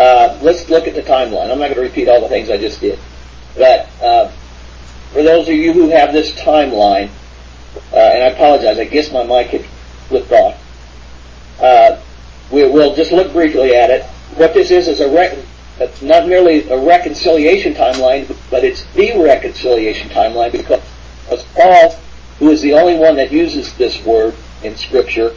let's look at the timeline. I'm not going to repeat all the things I just did. But for those of you who have this timeline, and I apologize, I guess my mic had flipped off. We'll just look briefly at it. What this is not merely a reconciliation timeline, but it's the reconciliation timeline, because Paul, who is the only one that uses this word in Scripture,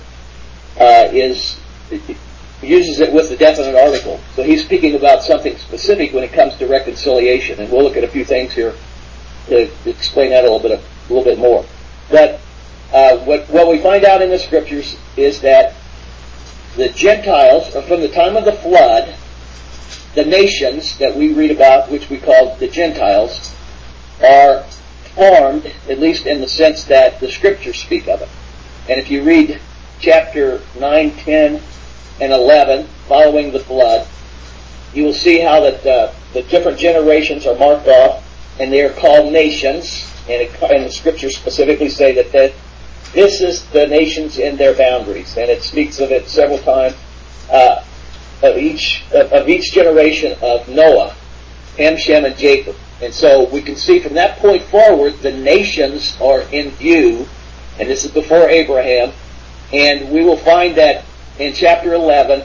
uses it with the definite article. So he's speaking about something specific when it comes to reconciliation, and we'll look at a few things here to explain that a little bit more. But what we find out in the Scriptures is that the Gentiles, from the time of the flood, the nations that we read about, which we call the Gentiles, are formed, at least in the sense that the Scriptures speak of it. And if you read chapter 9, 10, and 11, following the flood, you will see how that the different generations are marked off, and they are called nations, and the Scriptures specifically say that this is the nations in their boundaries, and it speaks of it several times, of each generation of Noah, Ham, Shem, and Japheth. And so we can see from that point forward, the nations are in view, and this is before Abraham, and we will find that in chapter 11,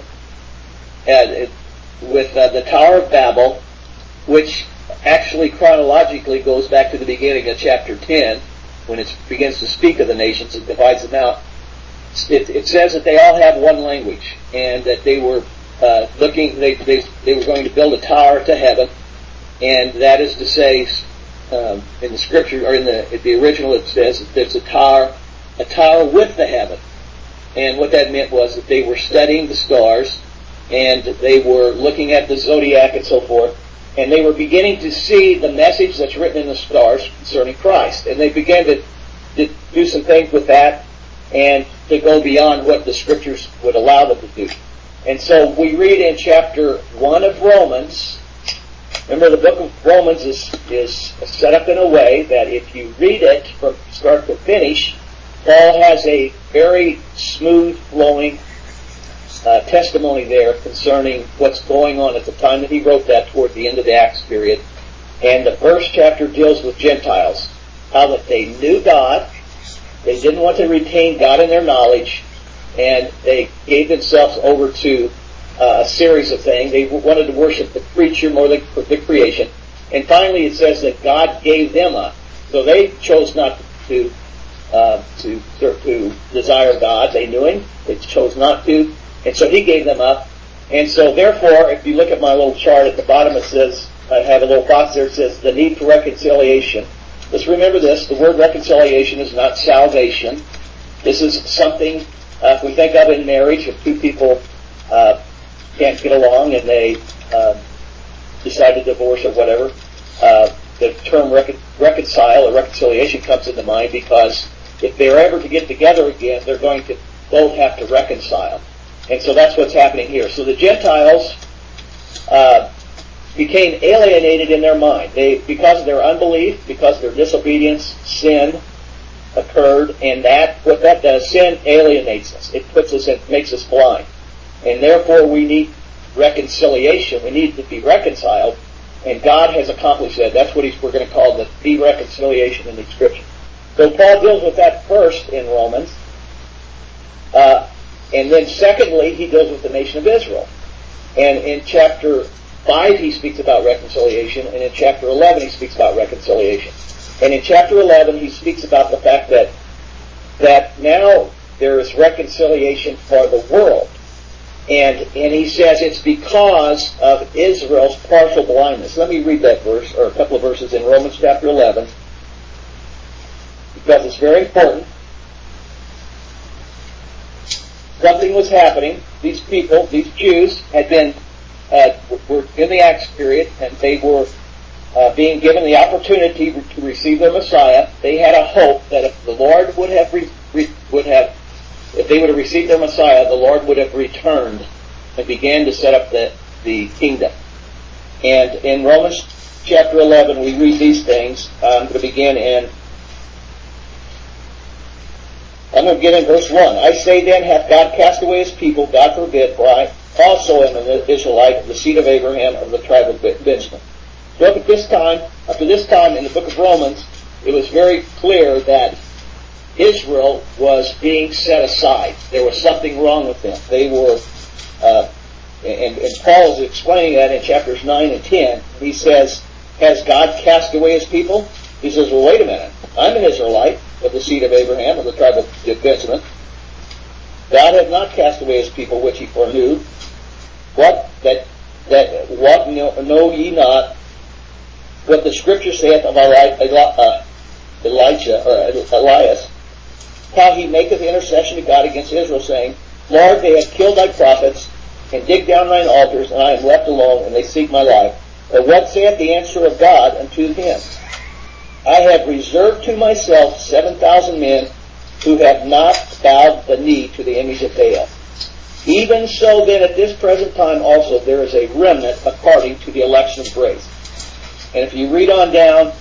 with the Tower of Babel, which actually chronologically goes back to the beginning of chapter 10, when it begins to speak of the nations and divides them out. It says that they all have one language, and that they were they were going to build a tower to heaven, and that is to say, in the Scripture, or in the original, it says that there's a tower with the heaven. And what that meant was that they were studying the stars, and they were looking at the zodiac and so forth, and they were beginning to see the message that's written in the stars concerning Christ. And they began to do some things with that, and to go beyond what the Scriptures would allow them to do. And so we read in chapter 1 of Romans. Remember, the book of Romans is set up in a way that if you read it from start to finish, Paul has a very smooth flowing testimony there concerning what's going on at the time that he wrote that toward the end of the Acts period. And the first chapter deals with Gentiles, how that they knew God, they didn't want to retain God in their knowledge, and they gave themselves over to a series of things. They wanted to worship the creature more than the creation. And finally it says that God gave them up. So they chose not to desire God. They knew Him. They chose not to. And so He gave them up. And so therefore, if you look at my little chart at the bottom, it says, I have a little box there, it says, the need for reconciliation. Let's remember this, the word reconciliation is not salvation. This is something, if we think of in marriage, if two people can't get along and they decide to divorce or whatever, the term reconcile or reconciliation comes into mind, because if they're ever to get together again, they're going to both have to reconcile. And so that's what's happening here. So the Gentiles became alienated in their mind. Because of their unbelief, because of their disobedience, sin occurred, and what that does, sin alienates us. It makes us blind. And therefore we need reconciliation. We need to be reconciled, and God has accomplished that. That's what we're going to call the reconciliation in the Scripture. So Paul deals with that first in Romans. And then secondly, he deals with the nation of Israel. And in chapter 5 he speaks about reconciliation, and in chapter 11 he speaks about reconciliation. And in chapter 11 he speaks about the fact that now there is reconciliation for the world. And he says it's because of Israel's partial blindness. Let me read that verse, or a couple of verses in Romans chapter 11, because it's very important. Something was happening. These people, these Jews, had been were in the Acts period, and they were being given the opportunity to receive their Messiah. They had a hope that if the Lord would have if they would have received their Messiah, the Lord would have returned and began to set up the kingdom. And in Romans chapter 11, we read these things. I'm going to begin in verse 1. I say then, hath God cast away His people? God forbid, for also am an Israelite of the seed of Abraham of the tribe of Benjamin. So up to this time in the book of Romans, it was very clear that Israel was being set aside. There was something wrong with them. They were, and Paul is explaining that in chapters 9 and 10. He says, has God cast away his people? He says, well, wait a minute. I'm an Israelite of the seed of Abraham, of the tribe of Benjamin. God hath not cast away his people which he foreknew. What know ye not what the scripture saith of Elijah, or Elias, how he maketh intercession to God against Israel, saying, Lord, they have killed thy prophets, and digged down thine altars, and I am left alone, and they seek my life. But what saith the answer of God unto him? I have reserved to myself 7,000 men who have not bowed the knee to the image of Baal. Even so then at this present time also there is a remnant according to the election of grace. And if you read on down,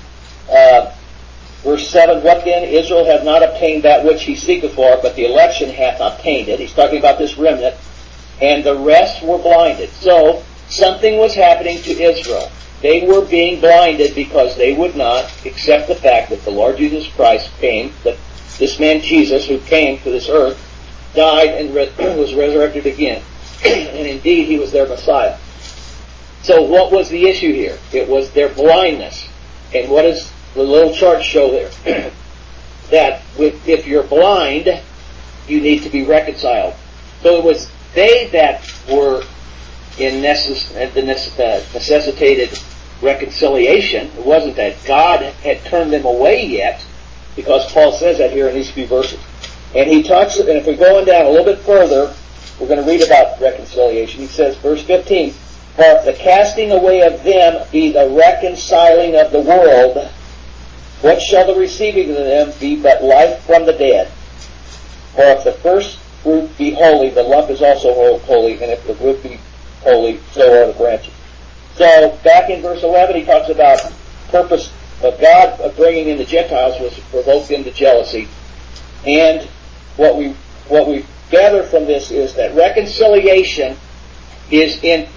verse 7, what then? Israel hath not obtained that which he seeketh for, but the election hath obtained it. He's talking about this remnant. And the rest were blinded. So, something was happening to Israel. They were being blinded because they would not accept the fact that the Lord Jesus Christ came, that this man Jesus who came to this earth, died and was resurrected again. And indeed, he was their Messiah. So what was the issue here? It was their blindness. And what does the little chart show there? That if you're blind, you need to be reconciled. So it was they that were in necessitated reconciliation. It wasn't that God had turned them away yet, because Paul says that here in these few verses. And he talks, and if we're going down a little bit further, we're going to read about reconciliation. He says, verse 15, for if the casting away of them be the reconciling of the world, what shall the receiving of them be but life from the dead? For if the first fruit be holy, the lump is also holy, and if the root be holy, so are the branches. So, back in verse 11, he talks about purpose of God of bringing in the Gentiles was to provoke them to jealousy. And what we gather from this is that reconciliation is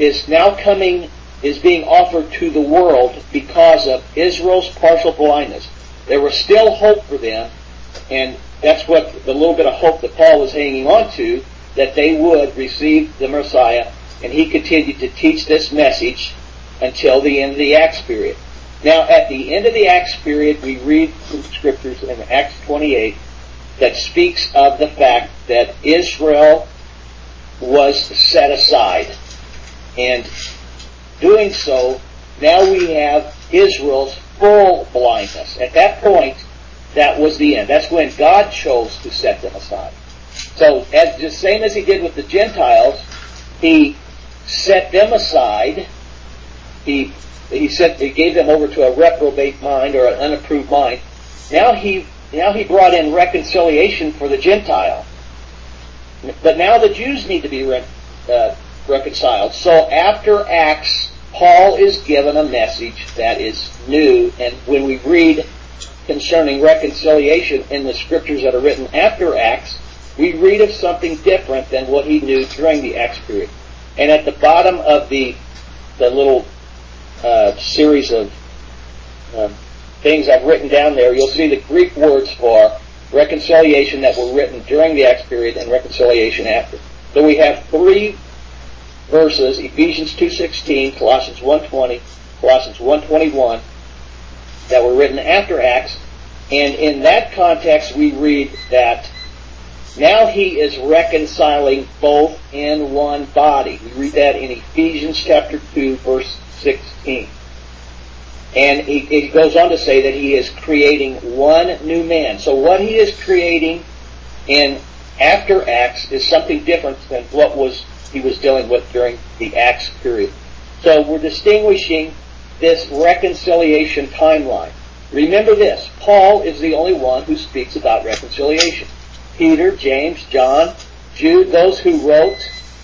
being offered to the world because of Israel's partial blindness. There was still hope for them, and that's what the little bit of hope that Paul was hanging on to, that they would receive the Messiah, and he continued to teach this message until the end of the Acts period. Now, at the end of the Acts period, we read some scriptures in Acts 28 that speaks of the fact that Israel was set aside. And doing so, now we have Israel's full blindness. At that point, that was the end. That's when God chose to set them aside. So, the same as he did with the Gentiles, he set them aside. He gave them over to a reprobate mind or an unapproved mind. Now he brought in reconciliation for the Gentile. But now the Jews need to be reconciled. So after Acts, Paul is given a message that is new. And when we read concerning reconciliation in the scriptures that are written after Acts, we read of something different than what he knew during the Acts period. And at the bottom of the little series of things I've written down there, you'll see the Greek words for reconciliation that were written during the Acts period and reconciliation after. So we have three verses, Ephesians 2:16, Colossians 1:20, Colossians 1:21, that were written after Acts. And in that context, we read that now he is reconciling both in one body. We read that in Ephesians chapter 2, verse 16. And he goes on to say that he is creating one new man. So what he is creating in after Acts is something different than what he was dealing with during the Acts period. So we're distinguishing this reconciliation timeline. Remember this, Paul is the only one who speaks about reconciliation. Peter, James, John, Jude, those who wrote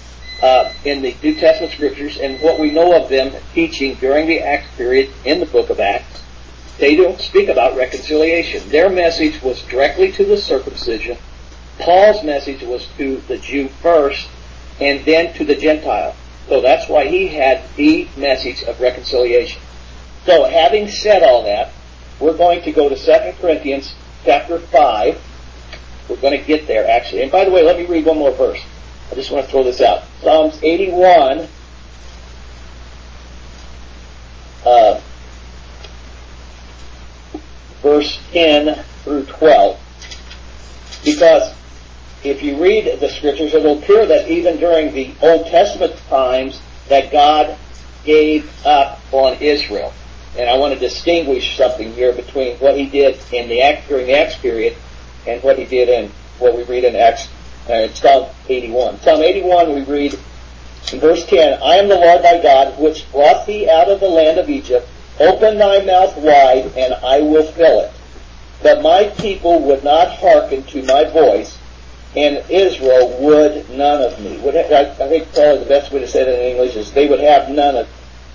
in the New Testament scriptures, and what we know of them teaching during the Acts period in the book of Acts, they don't speak about reconciliation. Their message was directly to the circumcision. Paul's message was to the Jew first, and then to the Gentile. So that's why he had the message of reconciliation. So having said all that, we're going to go to 2 Corinthians chapter 5. We're going to get there, actually. And by the way, let me read one more verse. I just want to throw this out. Psalms 81, verse 10 through 12. Because if you read the scriptures, it will appear that even during the Old Testament times that God gave up on Israel. And I want to distinguish something here between what he did during the Acts period and what he did in what we read in Psalm 81. Psalm 81 we read in verse 10, I am the Lord thy God, which brought thee out of the land of Egypt. Open thy mouth wide, and I will fill it. But my people would not hearken to my voice, and Israel would none of me. I think probably the best way to say that in English is they would have none of me.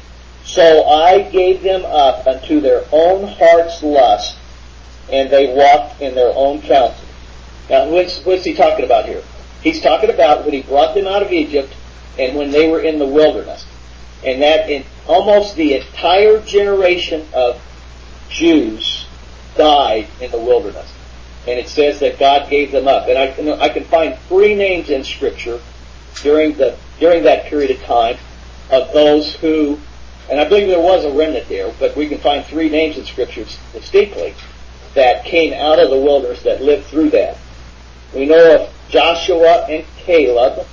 So I gave them up unto their own heart's lust, and they walked in their own counsel. Now, what's he talking about here? He's talking about when he brought them out of Egypt and when they were in the wilderness. And that in almost the entire generation of Jews died in the wilderness. And it says that God gave them up. And I can find 3 names in Scripture during that period of time of those who, and I believe there was a remnant there, but we can find 3 names in Scripture distinctly that came out of the wilderness that lived through that. We know of Joshua and Caleb,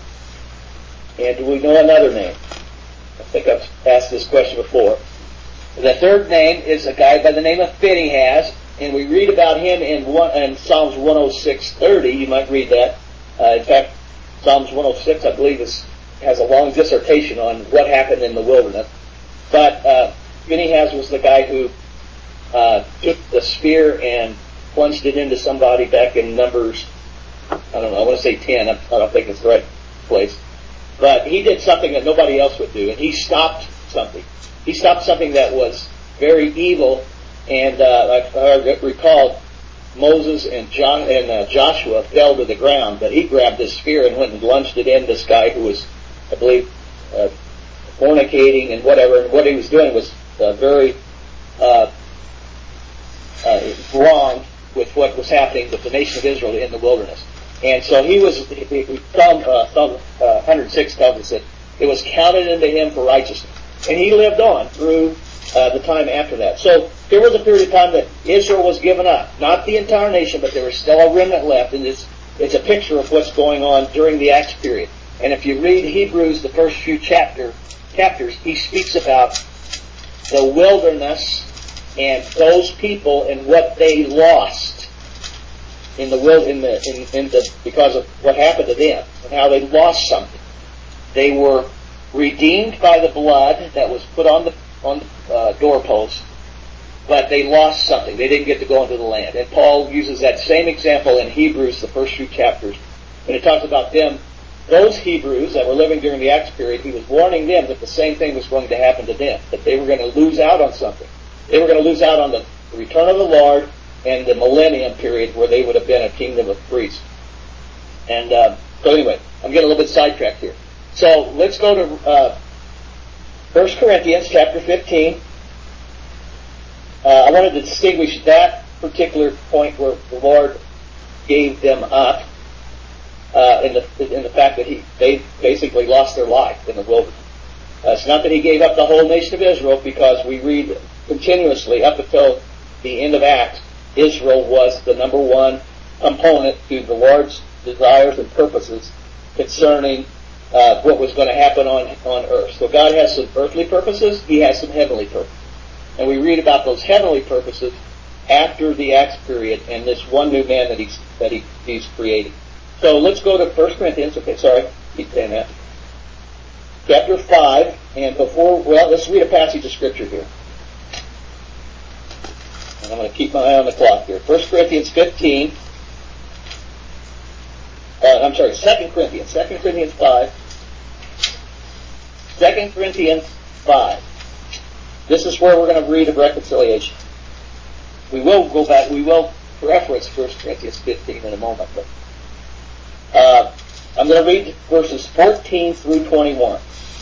and do we know another name? I think I've asked this question before. The third name is a guy by the name of Phinehas, and we read about him in Psalms 106:30. You might read that. In fact, Psalms 106, I believe, has a long dissertation on what happened in the wilderness. But Phinehas was the guy who took the spear and plunged it into somebody back in Numbers, I want to say 10. I don't think it's the right place. But he did something that nobody else would do, and he stopped something. He stopped something that was very evil, and I recall Moses and Joshua fell to the ground, but he grabbed this spear and went and lunged it in this guy who was, I believe, fornicating and whatever. And what he was doing was very wrong with what was happening with the nation of Israel in the wilderness. And so Psalm 106 tells us that it was counted unto him for righteousness. And he lived on through the time after that. So there was a period of time that Israel was given up. Not the entire nation, but there was still a remnant left. And it's a picture of what's going on during the Acts period. And if you read Hebrews, the first few chapters, he speaks about the wilderness and those people and what they lost because of what happened to them and how they lost something. They were redeemed by the blood that was put on the doorpost, but they lost something. They didn't get to go into the land. And Paul uses that same example in Hebrews, the first few chapters, when it talks about them. Those Hebrews that were living during the Acts period, he was warning them that the same thing was going to happen to them, that they were going to lose out on something. They were going to lose out on the return of the Lord and the millennium period where they would have been a kingdom of priests. And so anyway, I'm getting a little bit sidetracked here. So let's go to 1 Corinthians chapter 15. I wanted to distinguish that particular point where the Lord gave them up in the fact that they basically lost their life in the wilderness. It's not that he gave up the whole nation of Israel, because we read continuously up until the end of Acts, Israel was the number one component to the Lord's desires and purposes concerning what was going to happen on earth. So God has some earthly purposes, he has some heavenly purposes. And we read about those heavenly purposes after the Acts period and this one new man that he's creating. So let's go to 1 Corinthians. Okay, sorry, keep saying that. Chapter 5, and let's read a passage of Scripture here. And I'm going to keep my eye on the clock here. 1 Corinthians 15. 2 Corinthians 5. 2 Corinthians 5. This is where we're going to read of reconciliation. We will go back, we will reference 1 Corinthians 15 in a moment. But I'm going to read verses 14 through 21.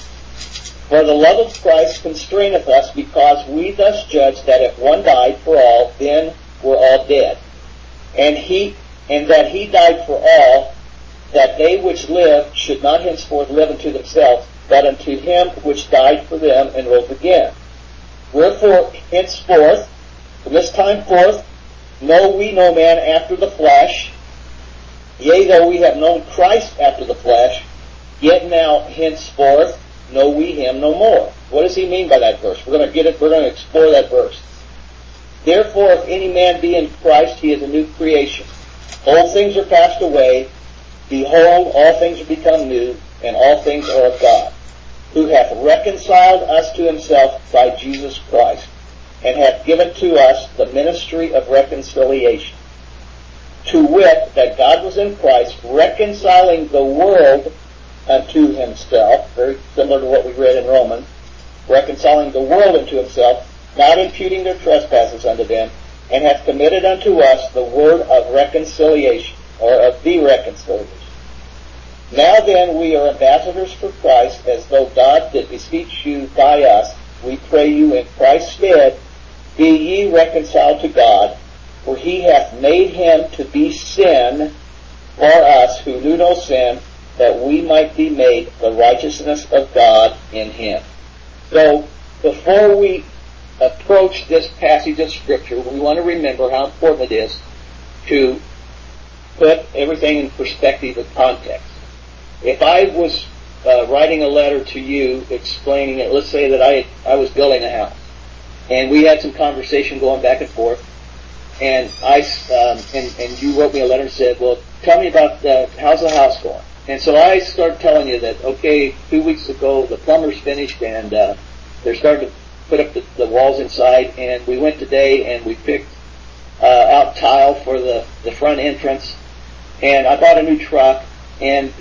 For the love of Christ constraineth us, because we thus judge that if one died for all, then were all dead. And that he died for all, that they which live should not henceforth live unto themselves, but unto him which died for them and rose again. Wherefore, henceforth, from this time forth, know we no man after the flesh. Yea, though we have known Christ after the flesh, yet now henceforth know we him no more. What does he mean by that verse? We're going to explore that verse. Therefore, if any man be in Christ, he is a new creation. Old things are passed away. Behold, all things are become new, and all things are of God, who hath reconciled us to himself by Jesus Christ, and hath given to us the ministry of reconciliation. To wit, that God was in Christ, reconciling the world unto himself, very similar to what we read in Romans, reconciling the world unto himself, not imputing their trespasses unto them, and hath committed unto us the word of reconciliation, or of the reconciliation. Now then, we are ambassadors for Christ, as though God did beseech you by us. We pray you in Christ's stead, be ye reconciled to God, for he hath made him to be sin for us who knew no sin, that we might be made the righteousness of God in him. So, before we approach this passage of Scripture, we want to remember how important it is to put everything in perspective of context. If I was writing a letter to you explaining it, let's say that I was building a house, and we had some conversation going back and forth, and and you wrote me a letter and said, well, tell me about how's the house going? And so I started telling you that, okay, 2 weeks ago the plumber's finished, and they're starting to put up the walls inside, and we went today and we picked out tile for the front entrance, and I bought a new truck, and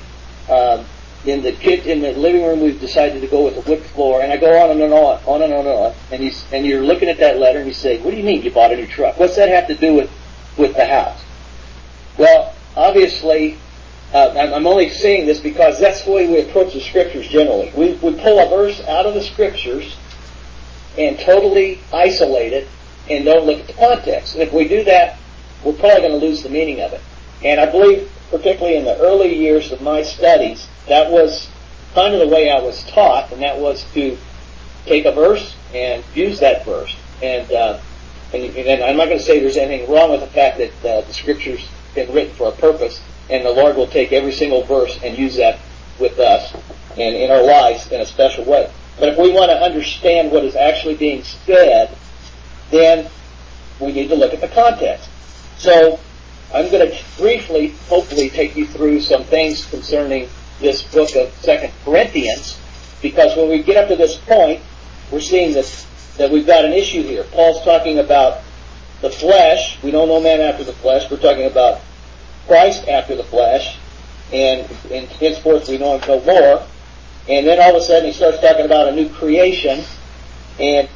in the living room we've decided to go with a wood floor, and I go on and on, and you're looking at that letter and you say, what do you mean you bought a new truck? What's that have to do with the house? Well, obviously, I'm only saying this because that's the way we approach the Scriptures generally. We pull a verse out of the Scriptures and totally isolate it and don't look at the context. And if we do that, we're probably going to lose the meaning of it. And I believe, particularly in the early years of my studies, that was kind of the way I was taught, and that was to take a verse and use that verse. And I'm not going to say there's anything wrong with the fact that the Scripture's been written for a purpose, and the Lord will take every single verse and use that with us and in our lives in a special way. But if we want to understand what is actually being said, then we need to look at the context. So I'm going to briefly, hopefully, take you through some things concerning this book of 2 Corinthians, because when we get up to this point, we're seeing that we've got an issue here. Paul's talking about the flesh. We don't know man after the flesh. We're talking about Christ after the flesh, and henceforth we know him no more. And then all of a sudden he starts talking about a new creation, and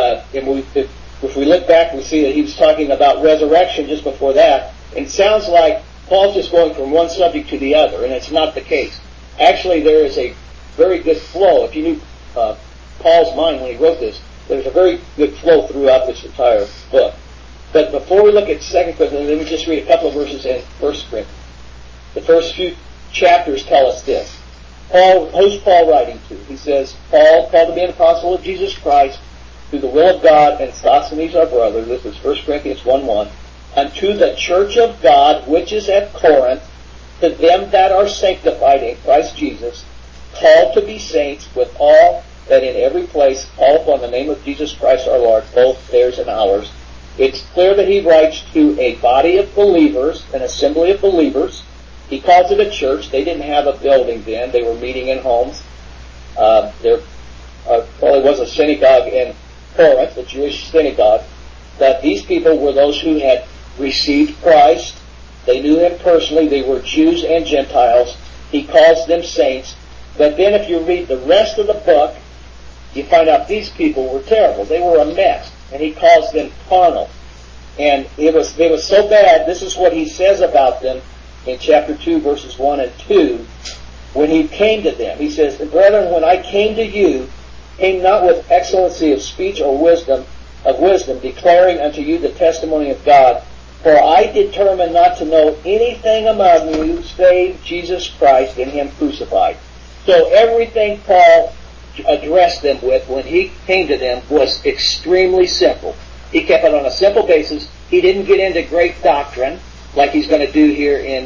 if we look back, we see that he was talking about resurrection just before that. And it sounds like Paul's just going from one subject to the other, and it's not the case. Actually, there is a very good flow. If you knew Paul's mind when he wrote this, there's a very good flow throughout this entire book. But before we look at 2 Corinthians, let me just read a couple of verses in 1 Corinthians. The first few chapters tell us this. Who's Paul writing to? He says, Paul, called to be an apostle of Jesus Christ, through the will of God, and Sosthenes our brother, this is 1 Corinthians 1:1, unto the church of God which is at Corinth, to them that are sanctified in Christ Jesus, called to be saints, with all that in every place call upon the name of Jesus Christ our Lord, both theirs and ours. It's clear that he writes to a body of believers, an assembly of believers. He calls it a church. They didn't have a building then. They were meeting in homes. There probably was a synagogue in Corinth, a Jewish synagogue. But these people were those who had received Christ. They knew him personally. They were Jews and Gentiles. He calls them saints. But then if you read the rest of the book, you find out these people were terrible. They were a mess. And he calls them carnal. And it was so bad, this is what he says about them in chapter 2, verses 1 and 2, when he came to them. He says, "Brethren, when I came to you, came not with excellency of speech or wisdom, declaring unto you the testimony of God. For I determined not to know anything among you save Jesus Christ and Him crucified." So everything Paul addressed them with when he came to them was extremely simple. He kept it on a simple basis. He didn't get into great doctrine like he's going to do here in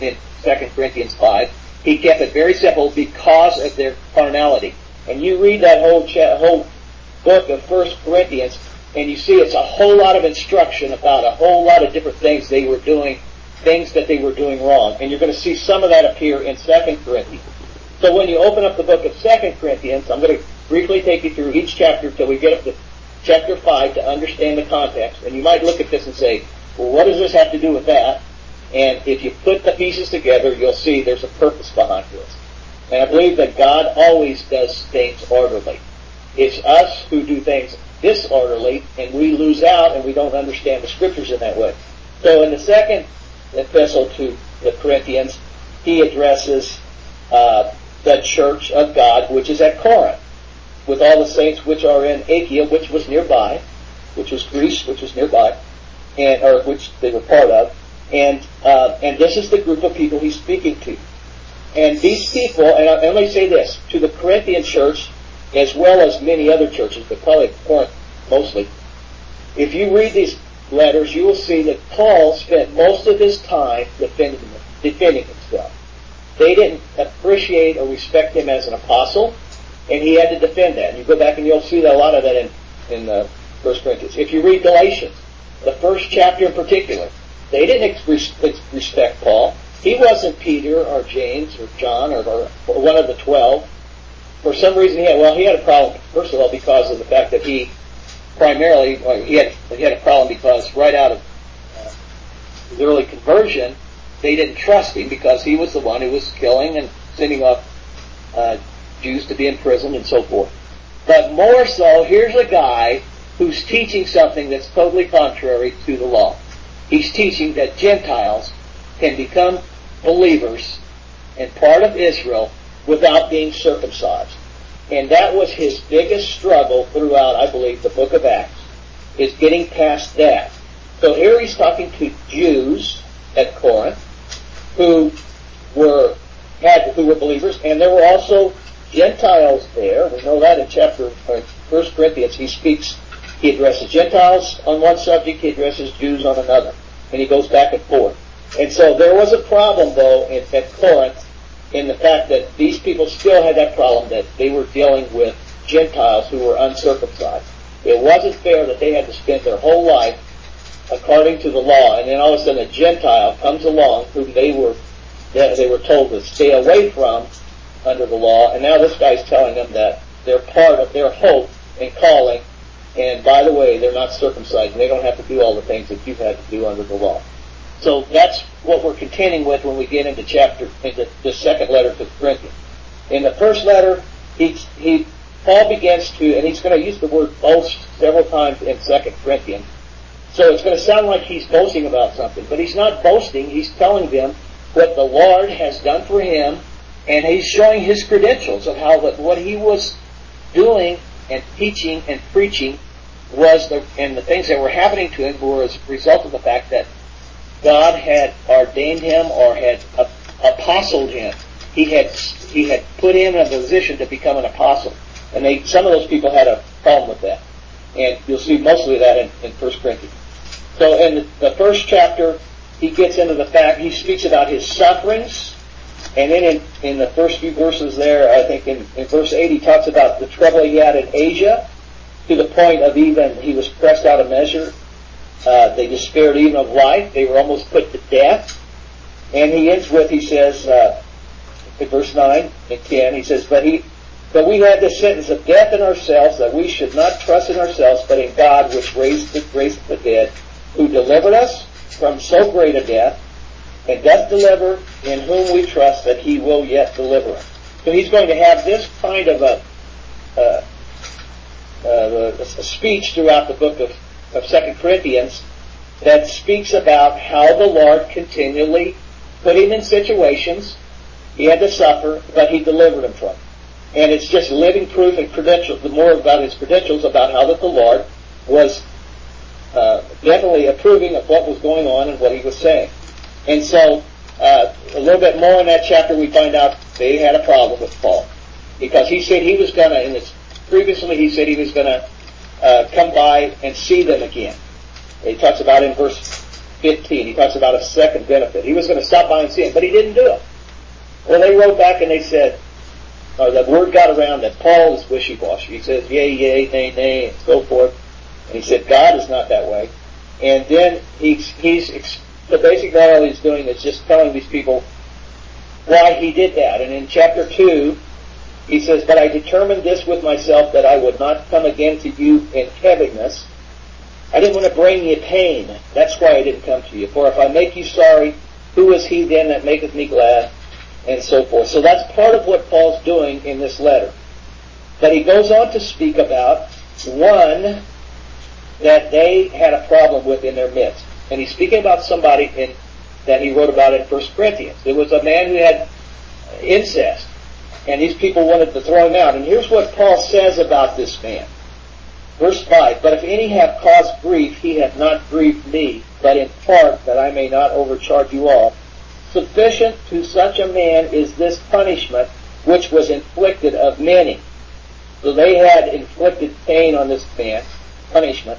2 Corinthians 5. He kept it very simple because of their carnality. And you read that whole book of 1 Corinthians, and you see it's a whole lot of instruction about a whole lot of different things they were doing, things that they were doing wrong. And you're going to see some of that appear in 2 Corinthians. So when you open up the book of 2 Corinthians, I'm going to briefly take you through each chapter till we get up to chapter 5 to understand the context. And you might look at this and say, well, what does this have to do with that? And if you put the pieces together, you'll see there's a purpose behind this. And I believe that God always does things orderly. It's us who do things disorderly, and we lose out and we don't understand the scriptures in that way. So in the second epistle to the Corinthians, he addresses the church of God, which is at Corinth, with all the saints which are in Achaia, which was nearby, which was Greece, which was nearby, or which they were part of. And this is the group of people he's speaking to. And these people, and let me say this, to the Corinthian church, as well as many other churches, but probably Corinth mostly, if you read these letters, you will see that Paul spent most of his time defending himself. They didn't appreciate or respect him as an apostle, and he had to defend that. And you go back and you'll see that a lot of that in 1 Corinthians. If you read Galatians, the first chapter in particular, they didn't respect Paul. He wasn't Peter or James or John or one of the 12. For some reason he had a problem, first of all, because of the fact that he had a problem because right out of his early conversion, they didn't trust him because he was the one who was killing and sending off Jews to be imprisoned and so forth. But more so, here's a guy who's teaching something that's totally contrary to the law. He's teaching that Gentiles can become believers and part of Israel without being circumcised. And that was his biggest struggle throughout, I believe, the book of Acts, is getting past that. So here he's talking to Jews at Corinth who were believers, and there were also Gentiles there. We know that in 1 Corinthians he addresses Gentiles on one subject, he addresses Jews on another. And he goes back and forth. And so there was a problem, though, at Corinth, in the fact that these people still had that problem that they were dealing with Gentiles who were uncircumcised. It wasn't fair that they had to spend their whole life according to the law, and then all of a sudden a Gentile comes along whom they were told to stay away from under the law, and now this guy's telling them that they're part of their hope and calling, and by the way, they're not circumcised, and they don't have to do all the things that you've had to do under the law. So that's what we're contending with when we get into the second letter to the Corinthians. In the first letter, Paul begins to, and he's going to use the word boast several times in 2 Corinthians. So it's going to sound like he's boasting about something, but he's not boasting. He's telling them what the Lord has done for him, and he's showing his credentials of how what he was doing and teaching and preaching and the things that were happening to him were as a result of the fact that God had ordained him or had apostled him. He had put him in a position to become an apostle. And some of those people had a problem with that. And you'll see mostly that in 1 Corinthians. So in the first chapter, he gets into the fact, he speaks about his sufferings. And then in the first few verses there, I think in verse 8, he talks about the trouble he had in Asia, to the point of even he was pressed out of measure. They despaired even of life. They were almost put to death. And he ends with, he says, in verse 9 and 10, he says, But we had the sentence of death in ourselves, that we should not trust in ourselves, but in God, which raised the dead, who delivered us from so great a death, and doth deliver, in whom we trust that he will yet deliver us. So he's going to have this kind of a speech throughout the book of 2 Corinthians that speaks about how the Lord continually put him in situations he had to suffer, but he delivered him from them. And it's just living proof and credentials, the more about his credentials, about how that the Lord was definitely approving of what was going on and what he was saying. And so, a little bit more in that chapter, we find out they had a problem with Paul. Because he said he was going to, previously he said he was going to come by and see them again. He talks about in verse 15, he talks about a second benefit. He was going to stop by and see him, but he didn't do it. Well, they wrote back and they said, or the word got around that Paul is wishy-washy. He says, yea, yea, nay, nay, and so forth. And he said, God is not that way. And then so basically all he's doing is just telling these people why he did that. And in chapter 2, he says, but I determined this with myself, that I would not come again to you in heaviness. I didn't want to bring you pain. That's why I didn't come to you. For if I make you sorry, who is he then that maketh me glad? And so forth. So that's part of what Paul's doing in this letter. But he goes on to speak about one that they had a problem with in their midst. And he's speaking about somebody that he wrote about in 1 Corinthians. It was a man who had incest. And these people wanted to throw him out. And here's what Paul says about this man. Verse 5, but if any have caused grief, he hath not grieved me, but in part, that I may not overcharge you all. Sufficient to such a man is this punishment, which was inflicted of many. So they had inflicted pain on this man, punishment.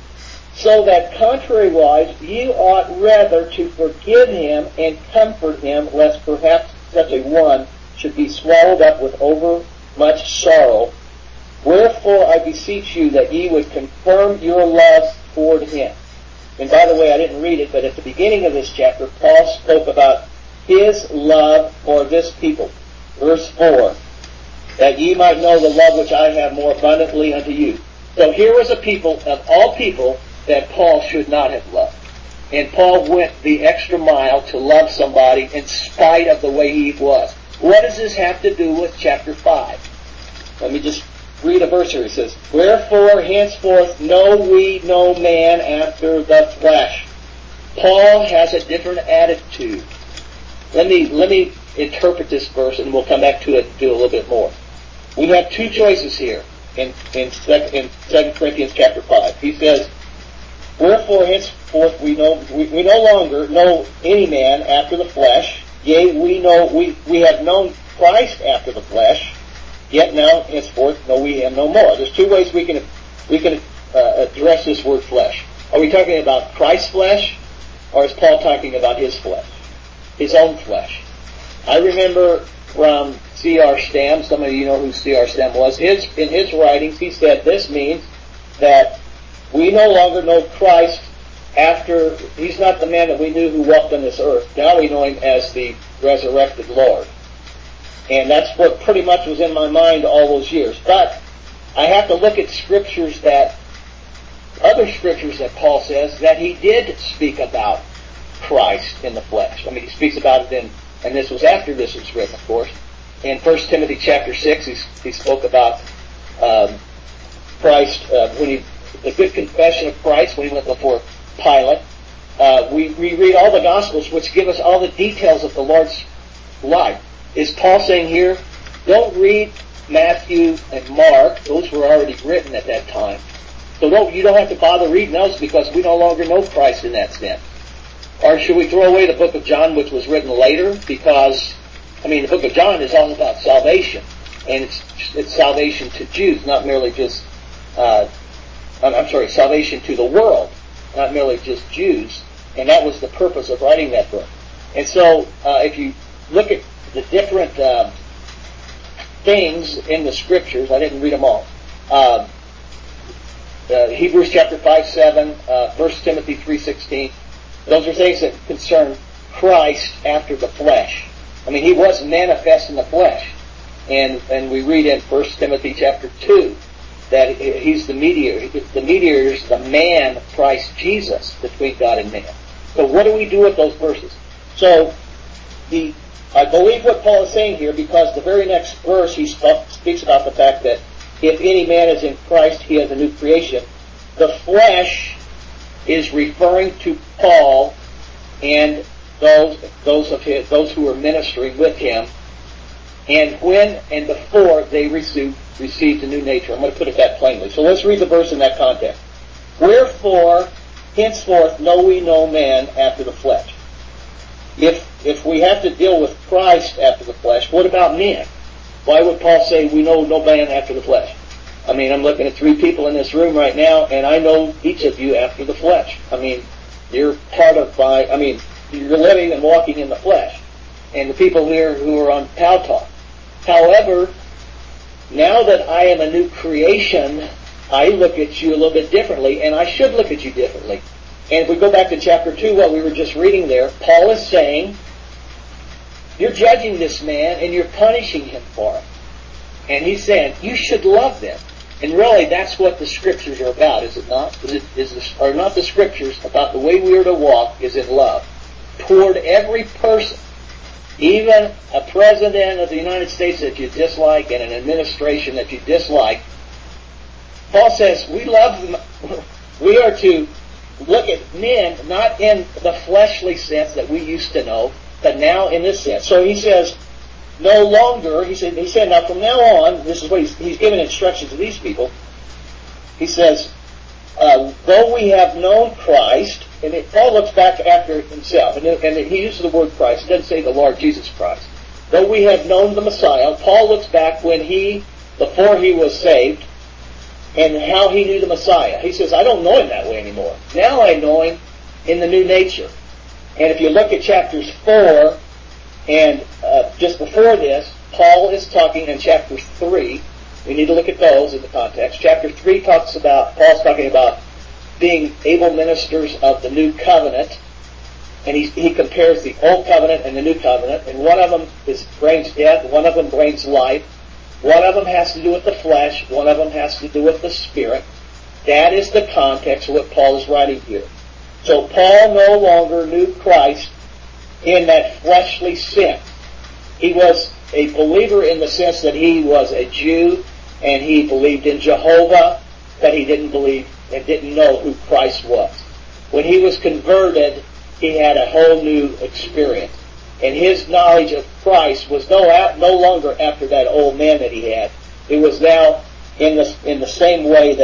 So that contrariwise, ye ought rather to forgive him and comfort him, lest perhaps such a one should be swallowed up with over much sorrow. Wherefore I beseech you that ye would confirm your love toward him. And by the way, I didn't read it, but at the beginning of this chapter, Paul spoke about his love for this people. Verse 4, that ye might know the love which I have more abundantly unto you. So here was a people, of all people, that Paul should not have loved. And Paul went the extra mile to love somebody in spite of the way he was. What does this have to do with chapter 5? Let me just read a verse here. It says, wherefore henceforth know we no man after the flesh. Paul has a different attitude. Let me interpret this verse, and we'll come back to it and do a little bit more. We have two choices here in 2 Corinthians chapter 5. He says, wherefore henceforth we no longer know any man after the flesh. Yea, we have known Christ after the flesh. Yet now, henceforth, know we him no more. There's two ways we can address this word flesh. Are we talking about Christ's flesh, or is Paul talking about his flesh, his own flesh? I remember from C.R. Stam, some of you know who C.R. Stam was, in his writings he said this means that we no longer know Christ after, he's not the man that we knew who walked on this earth. Now we know him as the resurrected Lord. And that's what pretty much was in my mind all those years. But I have to look at other scriptures that Paul says that he did speak about Christ in the flesh. I mean, he speaks about it and this was after this was written, of course. In 1 Timothy chapter 6, he spoke about Christ, the good confession of Christ when he went before Pilate. We read all the Gospels, which give us all the details of the Lord's life. Is Paul saying here, don't read Matthew and Mark, those were already written at that time. So you don't have to bother reading those because we no longer know Christ in that sense. Or should we throw away the book of John, which was written later? Because, the book of John is all about salvation. And it's salvation to Jews, not merely just, salvation to the world, not merely just Jews. And that was the purpose of writing that book. And so, if you look at the different things in the scriptures, I didn't read them all. Hebrews chapter 5:7, 1 Timothy 3:16. Those are things that concern Christ after the flesh. He was manifest in the flesh. And we read in 1 Timothy chapter 2 that he's the mediator. The mediator is the man, Christ Jesus, between God and man. So what do we do with those verses? So I believe what Paul is saying here, because the very next verse he speaks about the fact that if any man is in Christ, he is a new creation. The flesh is referring to Paul and those who were ministering with him, and when and before they received a new nature. I'm going to put it that plainly. So let's read the verse in that context. Wherefore, henceforth know we no man after the flesh. If we have to deal with Christ after the flesh, what about men? Why would Paul say we know no man after the flesh? I mean, I'm looking at 3 people in this room right now, and I know each of you after the flesh. I mean, you're you're living and walking in the flesh. And the people here who are on Tau Talk. However, now that I am a new creation, I look at you a little bit differently, and I should look at you differently. And if we go back to chapter 2, what we were just reading there, Paul is saying, you're judging this man and you're punishing him for it. And he's saying, you should love them. And really, that's what the Scriptures are about, is it not? Are not the Scriptures about the way we are to walk is in love toward every person, even a president of the United States that you dislike and an administration that you dislike? Paul says we love them. We are to look at men not in the fleshly sense that we used to know, but now in this sense. So he says, no longer, he said now from now on, this is what he's giving instructions to these people. He says, though we have known Christ, and Paul looks back after himself, and he uses the word Christ. He doesn't say the Lord Jesus Christ. Though we have known the Messiah, Paul looks back before he was saved, and how he knew the Messiah. He says, I don't know him that way anymore. Now I know him in the new nature. And if you look at chapters 4, and just before this, Paul is talking in chapter 3. We need to look at those in the context. Chapter 3 Paul's talking about being able ministers of the new covenant. And he compares the old covenant and the new covenant. And one of them brings death, one of them brings life. One of them has to do with the flesh, one of them has to do with the spirit. That is the context of what Paul is writing here. So Paul no longer knew Christ in that fleshly sense. He was a believer in the sense that he was a Jew and he believed in Jehovah, but he didn't believe and didn't know who Christ was. When he was converted, he had a whole new experience. And his knowledge of Christ was no longer after that old man that he had. It was now in the same way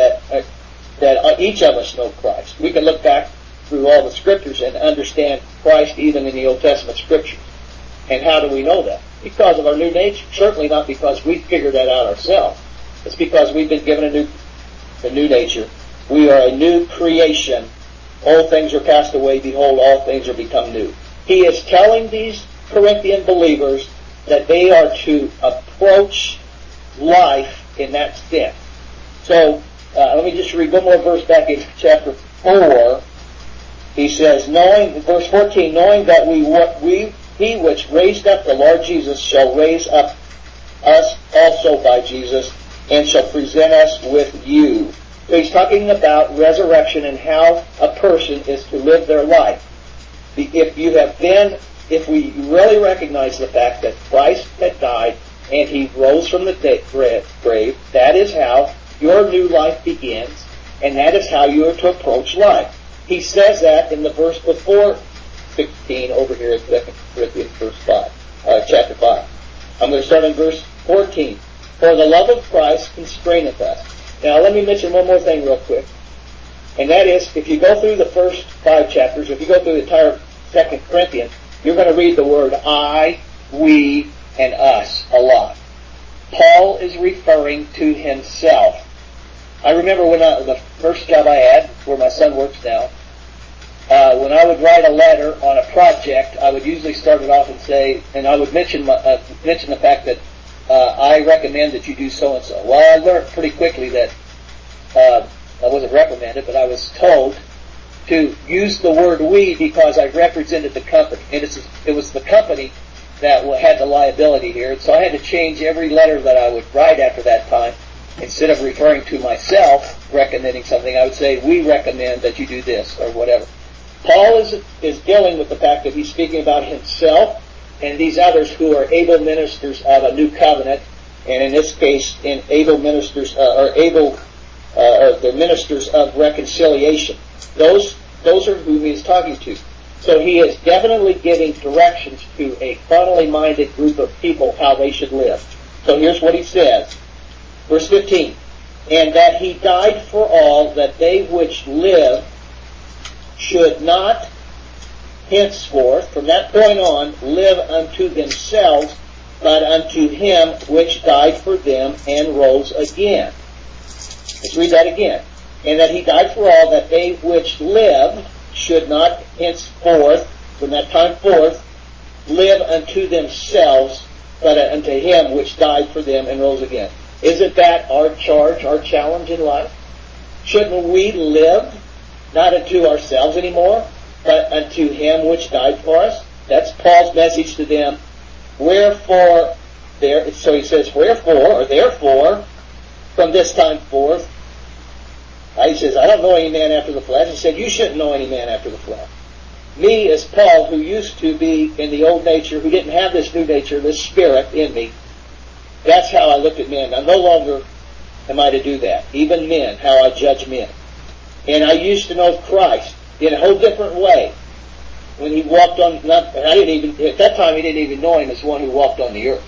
that each of us know Christ. We can look back through all the Scriptures and understand Christ even in the Old Testament Scriptures. And how do we know that? Because of our new nature. Certainly not because we figured that out ourselves. It's because we've been given a new nature. We are a new creation. Old things are passed away. Behold, all things are become new. He is telling these Corinthian believers that they are to approach life in that sense. So, let me just read one more verse back in chapter 4. He says, verse 14, knowing that he which raised up the Lord Jesus shall raise up us also by Jesus, and shall present us with you. So he's talking about resurrection and how a person is to live their life. If we really recognize the fact that Christ had died and he rose from the grave, that is how your new life begins, and that is how you are to approach life. He says that in the verse before 16 over here in 2 Corinthians chapter 5. I'm going to start in verse 14. For the love of Christ constraineth us. Now let me mention one more thing real quick. And that is, if you go through the first 5 chapters, if you go through the entire 2 Corinthians, you're going to read the word I, we, and us a lot. Paul is referring to himself. I remember when the first job I had, where my son works now, when I would write a letter on a project, I would usually start it off and say, and I would mention the fact that I recommend that you do so-and-so. Well, I learned pretty quickly that I wasn't recommended, but I was told to use the word we because I represented the company. And it was the company that had the liability here. And so I had to change every letter that I would write after that time. Instead of referring to myself, recommending something, I would say, we recommend that you do this, or whatever. Paul is dealing with the fact that he's speaking about himself and these others who are able ministers of a new covenant, and in this case, able ministers, the ministers of reconciliation. Those are who he's talking to. So he is definitely giving directions to a carnally minded group of people how they should live. So here's what he says. Verse 15. And that he died for all, that they which live should not henceforth, from that point on, live unto themselves, but unto him which died for them and rose again. Let's read that again. And that he died for all, that they which live should not henceforth, from that time forth, live unto themselves, but unto him which died for them and rose again. Isn't that our charge, our challenge in life? Shouldn't we live not unto ourselves anymore, but unto him which died for us? That's Paul's message to them. Wherefore, so he says, wherefore, or therefore, from this time forth, he says, I don't know any man after the flesh. He said, you shouldn't know any man after the flesh. Me as Paul, who used to be in the old nature, who didn't have this new nature, this spirit in me, that's how I looked at men. Now, no longer am I to do that. Even men, how I judge men. And I used to know Christ in a whole different way. When he walked on, at that time he didn't even know him as one who walked on the earth.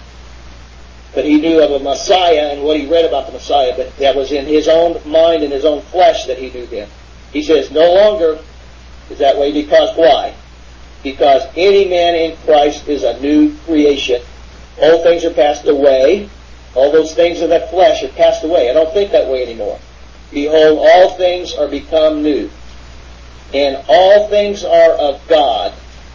But he knew of a Messiah and what he read about the Messiah, but that was in his own mind and his own flesh that he knew him. He says, no longer is that way, because why? Because any man in Christ is a new creation. All things are passed away. All those things of that flesh have passed away. I don't think that way anymore. Behold, all things are become new. And all things are of God,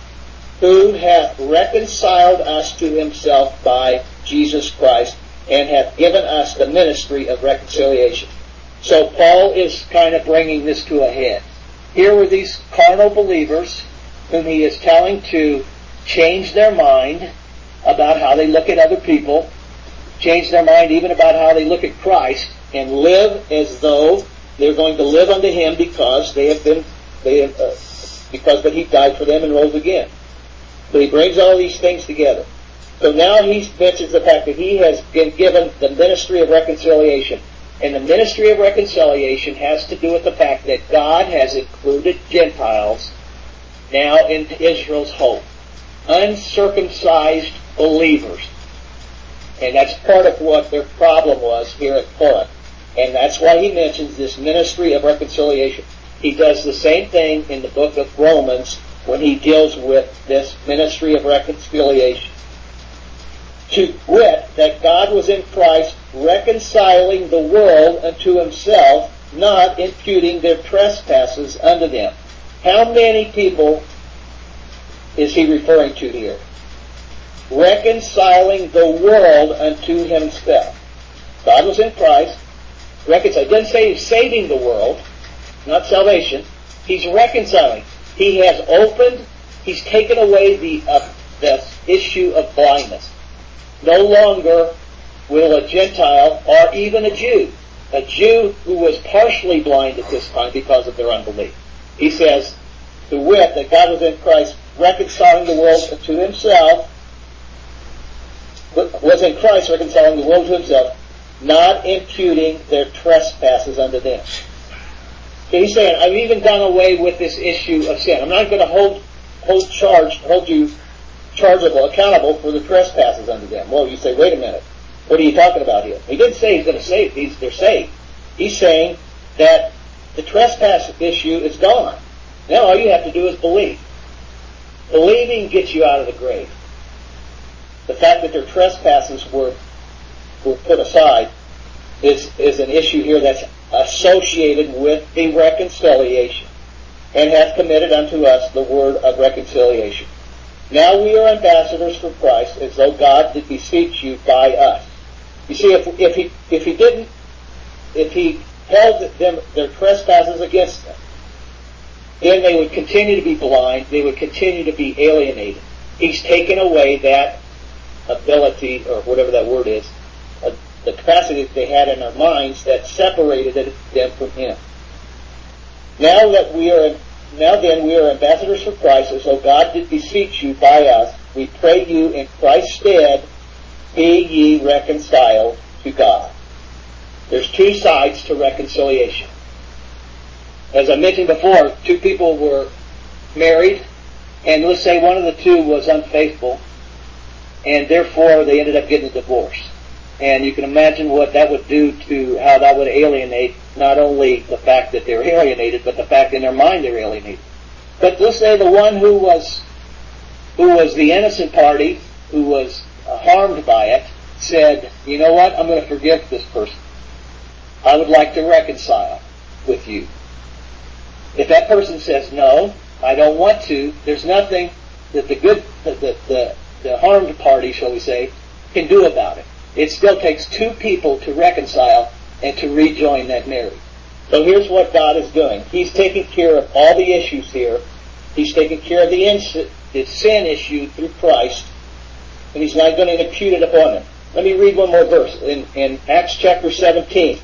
who hath reconciled us to himself by Jesus Christ, and hath given us the ministry of reconciliation. So Paul is kind of bringing this to a head. Here were these carnal believers whom he is telling to change their mind about how they look at other people, change their mind even about how they look at Christ, and live as though they're going to live unto him because but he died for them and rose again. So he brings all these things together. So now he mentions the fact that he has been given the ministry of reconciliation. And the ministry of reconciliation has to do with the fact that God has included Gentiles now into Israel's hope. Uncircumcised believers. And that's part of what their problem was here at Corinth. And that's why he mentions this ministry of reconciliation. He does the same thing in the book of Romans when he deals with this ministry of reconciliation. To wit, that God was in Christ reconciling the world unto himself, not imputing their trespasses unto them. How many people is he referring to here? Reconciling the world unto himself. God was in Christ. It doesn't say he's saving the world, not salvation. He's reconciling. He has opened, he's taken away the issue of blindness. No longer will a Gentile, or even a Jew who was partially blind at this time because of their unbelief. He says, to wit, that God was in Christ reconciling the world to himself, was in Christ reconciling the world to himself, not imputing their trespasses unto them. So he's saying, I've even done away with this issue of sin. I'm not going to hold you chargeable, accountable for the trespasses unto them. Well, you say, wait a minute. What are you talking about here? He didn't say he's going to save these, they're saved. He's saying that the trespass issue is gone. Now all you have to do is believe. Believing gets you out of the grave. The fact that their trespasses were put aside is an issue here that's associated with the reconciliation, and hath committed unto us the word of reconciliation. Now we are ambassadors for Christ, as though God did beseech you by us. You see, if he held them their trespasses against them, then they would continue to be blind, they would continue to be alienated. He's taken away that ability, or whatever that word is, the capacity that they had in their minds that separated them from him. Now then we are ambassadors for Christ, as though God did beseech you by us. We pray you in Christ's stead, be ye reconciled to God. There's two sides to reconciliation. As I mentioned before, two people were married, and let's say one of the two was unfaithful, and therefore they ended up getting a divorce. And you can imagine what that would do to how that would alienate not only the fact that they're alienated, but the fact in their mind they're alienated. But let's say the one who was the innocent party, who was harmed by it, said, you know what, I'm going to forgive this person. I would like to reconcile with you. If that person says, no, I don't want to, there's nothing that the harmed party, shall we say, can do about it. It still takes two people to reconcile and to rejoin that marriage. So here's what God is doing. He's taking care of all the issues here. He's taking care of the sin issue through Christ, and He's not going to impute it upon them. Let me read one more verse. In Acts chapter 17,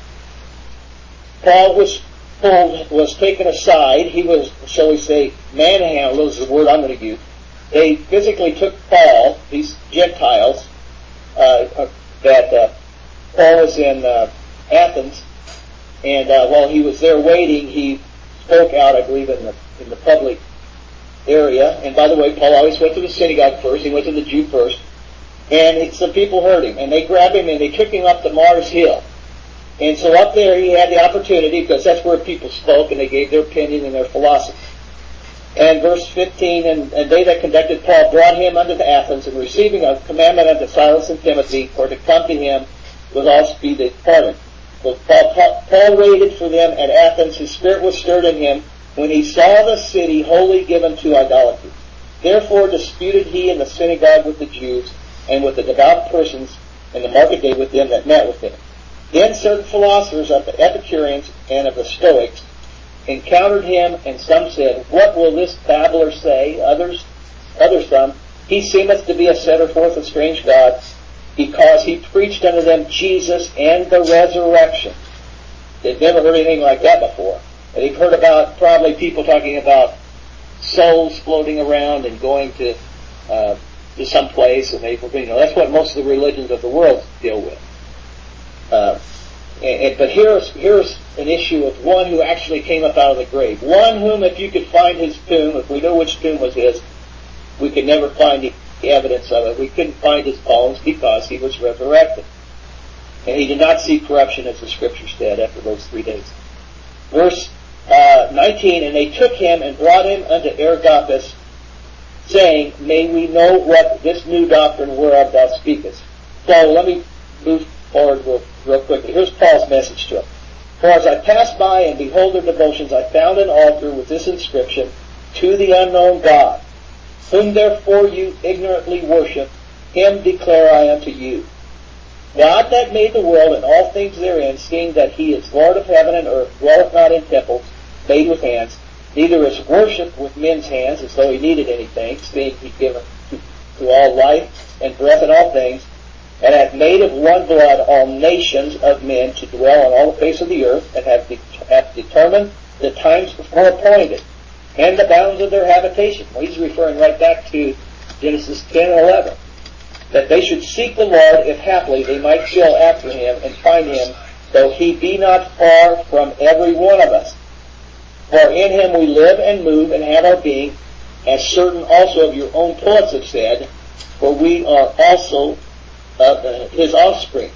Paul was taken aside. He was, shall we say, manhandled is the word I'm going to use. They physically took Paul, these Gentiles, that Paul was in Athens, and while he was there waiting, he spoke out, I believe, in the public area. And by the way, Paul always went to the synagogue first. He went to the Jew first. And some people heard him, and they grabbed him and they took him up to Mars Hill. And so up there he had the opportunity, because that's where people spoke and they gave their opinion and their philosophy. And verse 15, and they that conducted Paul brought him unto Athens, and receiving a commandment unto Silas and Timothy for to come to him with all speed they departed. So Paul waited for them at Athens. His spirit was stirred in him when he saw the city wholly given to idolatry. Therefore disputed he in the synagogue with the Jews, and with the devout persons in the market day with them that met with him. Then certain philosophers of the Epicureans and of the Stoics encountered him, and some said, what will this babbler say? Others some, he seemeth to be a setter forth of strange gods, because he preached unto them Jesus and the resurrection. They'd never heard anything like that before. And they've heard about probably people talking about souls floating around and going to some place, and that's what most of the religions of the world deal with. But here's an issue of one who actually came up out of the grave. One whom, if you could find his tomb, if we know which tomb was his, we could never find the evidence of it. We couldn't find his bones because he was resurrected. And he did not see corruption, as the Scripture said, after those 3 days. Verse 19, and they took him and brought him unto Areopagus, saying, may we know what this new doctrine whereof thou speakest. So let me move forward real quickly. Here's Paul's message to them. For as I passed by and behold their devotions, I found an altar with this inscription, to the unknown God, whom therefore you ignorantly worship, him declare I unto you. God that made the world and all things therein, seeing that he is Lord of heaven and earth, dwelleth not in temples made with hands, neither is worshipped with men's hands, as though he needed anything, seeing he giveth to all life and breath and all things, and hath made of one blood all nations of men to dwell on all the face of the earth, and hath determined the times before appointed, and the bounds of their habitation. Well, he's referring right back to Genesis 10 and 11. That they should seek the Lord, if haply they might feel after him, and find him, though he be not far from every one of us. For in him we live and move and have our being, as certain also of your own poets have said, for we are also his offspring.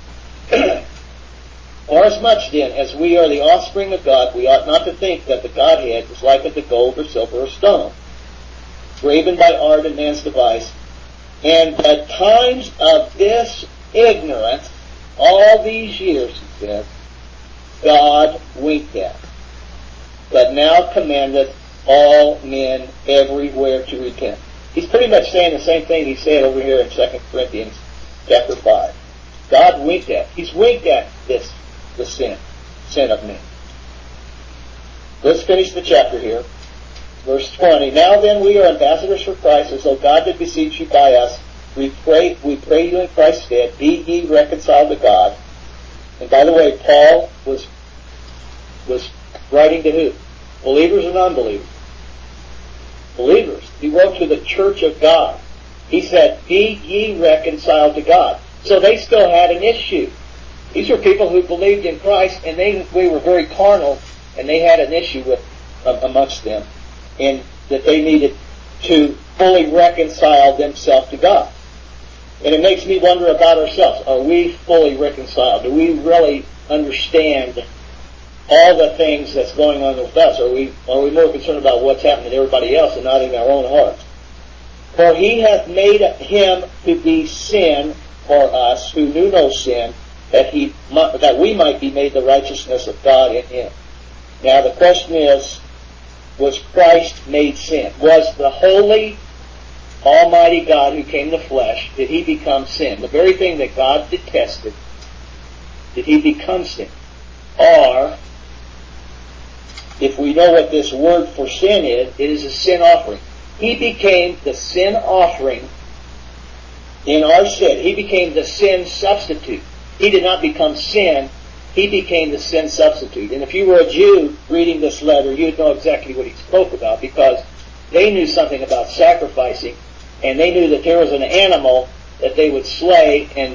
Forasmuch then as we are the offspring of God, we ought not to think that the Godhead is like unto gold or silver or stone, graven by art and man's device. And the times of this ignorance, all these years, he says, God winked at, but now commandeth all men everywhere to repent. He's pretty much saying the same thing he said over here in 2 Corinthians chapter 5. God winked at. He's winked at the sin of men. Let's finish the chapter here. Verse 20. Now then we are ambassadors for Christ, as though God did beseech you by us. We pray you in Christ's stead, be ye reconciled to God. And by the way, Paul was writing to who? Believers and unbelievers? Believers. He wrote to the church of God. He said, be ye reconciled to God. So they still had an issue. These were people who believed in Christ, and they were very carnal, and they had an issue with amongst them, and that they needed to fully reconcile themselves to God. And it makes me wonder about ourselves. Are we fully reconciled? Do we really understand all the things that's going on with us? Are we more concerned about what's happening to everybody else and not in our own hearts? For he hath made him to be sin for us who knew no sin, that we might be made the righteousness of God in him. Now the question is, was Christ made sin? Was the holy, almighty God who came in the flesh, did he become sin? The very thing that God detested, did he become sin? Or, if we know what this word for sin is, it is a sin offering. He became the sin offering in our sin. He became the sin substitute. He did not become sin. He became the sin substitute. And if you were a Jew reading this letter, you'd know exactly what he spoke about, because they knew something about sacrificing, and they knew that there was an animal that they would slay, and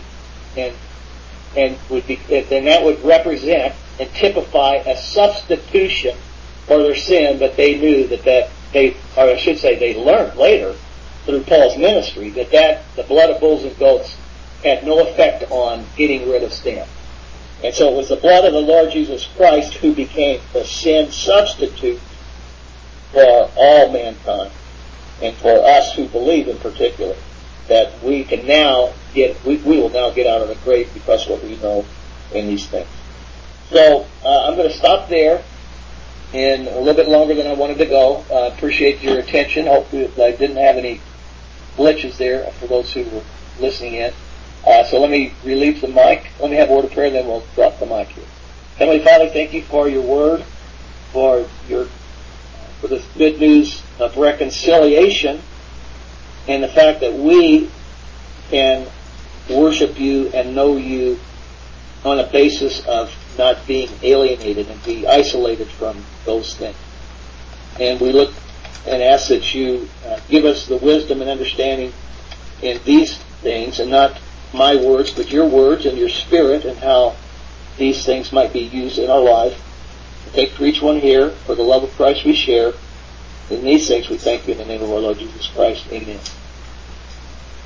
that would represent and typify a substitution for their sin. But they knew they learned later through Paul's ministry that the blood of bulls and goats had no effect on getting rid of sin. And so it was the blood of the Lord Jesus Christ who became the sin substitute for all mankind, and for us who believe in particular, that we can now we will now get out of the grave because of what we know in these things. So I'm going to stop there, and a little bit longer than I wanted to go. Appreciate your attention. Hopefully I didn't have any glitches there for those who were listening in. So let me relieve the mic. Let me have a word of prayer, then we'll drop the mic here. Heavenly Father, thank you for your word, for this good news of reconciliation, and the fact that we can worship you and know you on a basis of not being alienated and be isolated from those things. And we look and ask that you give us the wisdom and understanding in these things, and not my words, but your words and your Spirit, and how these things might be used in our life. Take for each one here, for the love of Christ we share. In these things we thank you in the name of our Lord Jesus Christ. Amen.